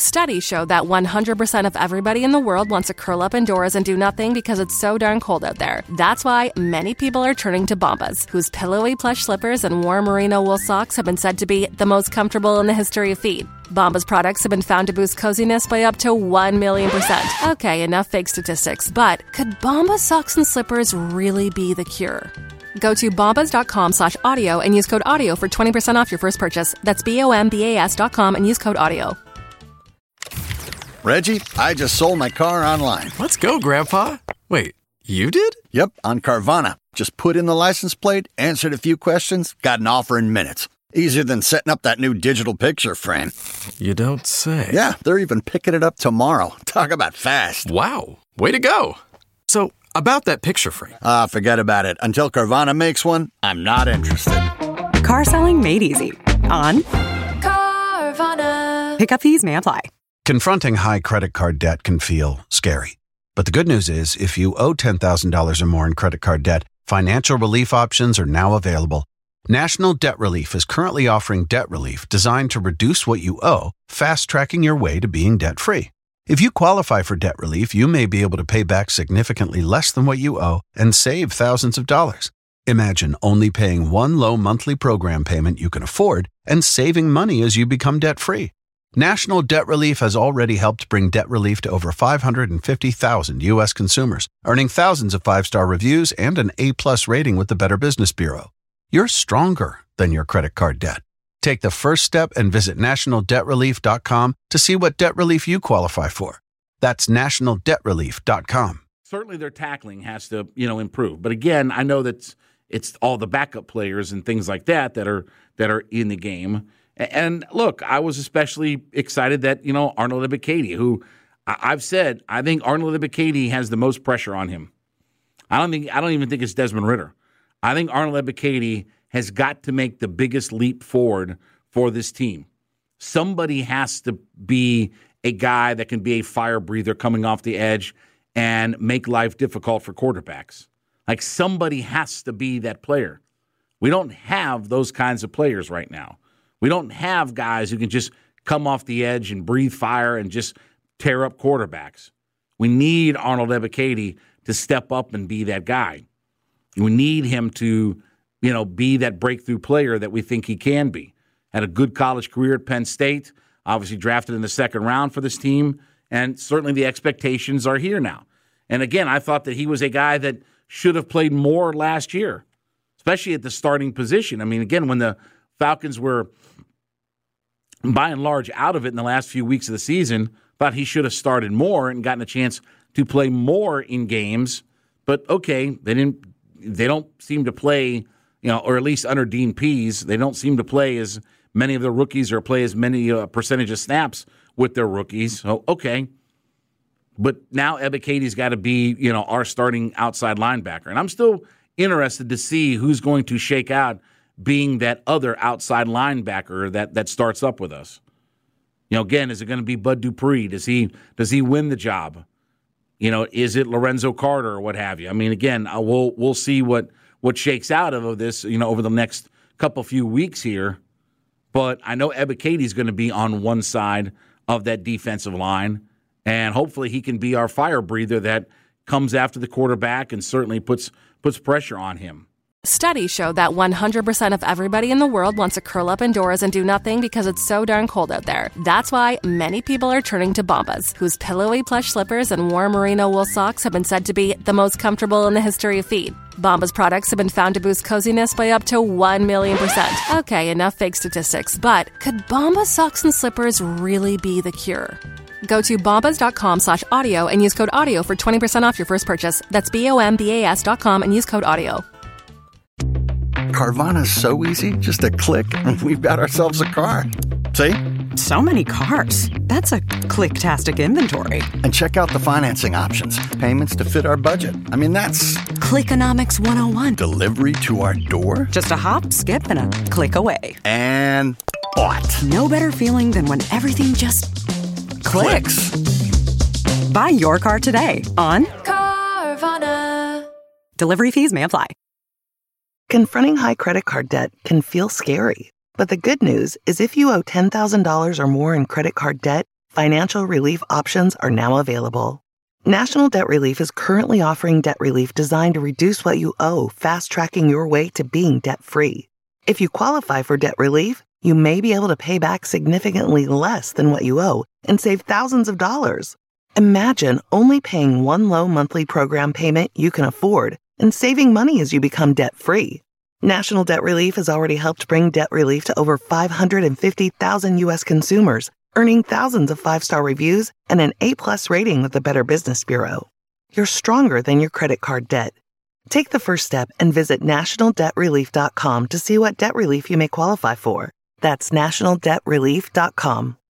Studies show that 100% of everybody in the world wants to curl up indoors and do nothing because it's so darn cold out there. That's why many people are turning to Bombas, whose pillowy plush slippers and warm merino wool socks have been said to be the most comfortable in the history of feet. Bombas products have been found to boost coziness by up to 1,000,000%. Okay, enough fake statistics, but could Bombas socks and slippers really be the cure? Go to bombas.com/audio and use code AUDIO for 20% off your first purchase. That's BOMBAS.com and use code AUDIO. Reggie, I just sold my car online. Let's go, Grandpa. Wait, you did? Yep, on Carvana. Just put in the license plate, answered a few questions, got an offer in minutes. Easier than setting up that new digital picture frame. You don't say. Yeah, they're even picking it up tomorrow. Talk about fast. Wow, way to go. So, about that picture frame. Forget about it. Until Carvana makes one, I'm not interested. Car selling made easy. On Carvana. Pickup fees may apply. Confronting high credit card debt can feel scary. But the good news is, if you owe $10,000 or more in credit card debt, financial relief options are now available. National Debt Relief is currently offering debt relief designed to reduce what you owe, fast-tracking your way to being debt-free. If you qualify for debt relief, you may be able to pay back significantly less than what you owe and save thousands of dollars. Imagine only paying one low monthly program payment you can afford and saving money as you become debt-free. National Debt Relief has already helped bring debt relief to over 550,000 U.S. consumers, earning thousands of five-star reviews and an A+ rating with the Better Business Bureau. You're stronger than your credit card debt. Take the first step and visit nationaldebtrelief.com to see what debt relief you qualify for. That's nationaldebtrelief.com. Certainly their tackling has to, improve. But again, I know that it's all the backup players and things like that are in the game. And look, I was especially excited that, Arnold Ebiketie, who I've said, I think Arnold Ebiketie has the most pressure on him. I don't even think it's Desmond Ridder. I think Arnold Ebiketie has got to make the biggest leap forward for this team. Somebody has to be a guy that can be a fire breather coming off the edge and make life difficult for quarterbacks. Like, somebody has to be that player. We don't have those kinds of players right now. We don't have guys who can just come off the edge and breathe fire and just tear up quarterbacks. We need Arnold Ebiketie to step up and be that guy. We need him to, be that breakthrough player that we think he can be. Had a good college career at Penn State, obviously drafted in the second round for this team, and certainly the expectations are here now. And again, I thought that he was a guy that should have played more last year, especially at the starting position. I mean, again, when the Falcons were by and large out of it in the last few weeks of the season, thought he should have started more and gotten a chance to play more in games. But okay, they don't seem to play, or at least under Dean Pease, they don't seem to play as many of their rookies or play as many percentage of snaps with their rookies. So, okay. But now Ebiketie's got to be, our starting outside linebacker. And I'm still interested to see who's going to shake out being that other outside linebacker that starts up with us. Again, is it going to be Bud Dupree? Does he win the job? Is it Lorenzo Carter or what have you? I mean, again, we'll see what shakes out of this, over the next few weeks here. But I know Ebiketie's going to be on one side of that defensive line, and hopefully he can be our fire breather that comes after the quarterback and certainly puts pressure on him. Studies show that 100% of everybody in the world wants to curl up indoors and do nothing because it's so darn cold out there. That's why many people are turning to Bombas, whose pillowy plush slippers and warm merino wool socks have been said to be the most comfortable in the history of feet. Bombas products have been found to boost coziness by up to 1,000,000%. Okay, enough fake statistics, but could Bombas socks and slippers really be the cure? Go to bombas.com/audio and use code AUDIO for 20% off your first purchase. That's BOMBAS.com and use code AUDIO. Carvana's so easy, just a click, and we've got ourselves a car. See? So many cars. That's a click-tastic inventory. And check out the financing options. Payments to fit our budget. I mean, that's... Clickonomics 101. Delivery to our door? Just a hop, skip, and a click away. And bought. No better feeling than when everything just... clicks. Buy your car today on Carvana. Delivery fees may apply. Confronting high credit card debt can feel scary. But the good news is if you owe $10,000 or more in credit card debt, Financial relief options are now available. National Debt Relief is currently offering debt relief designed to reduce what you owe, fast-tracking your way to being debt-free. If you qualify for debt relief, you may be able to pay back significantly less than what you owe and save thousands of dollars. Imagine only paying one low monthly program payment you can afford and saving money as you become debt-free. National Debt Relief has already helped bring debt relief to over 550,000 U.S. consumers, earning thousands of 5-star reviews and an A+ rating with the Better Business Bureau. You're stronger than your credit card debt. Take the first step and visit nationaldebtrelief.com to see what debt relief you may qualify for. That's nationaldebtrelief.com.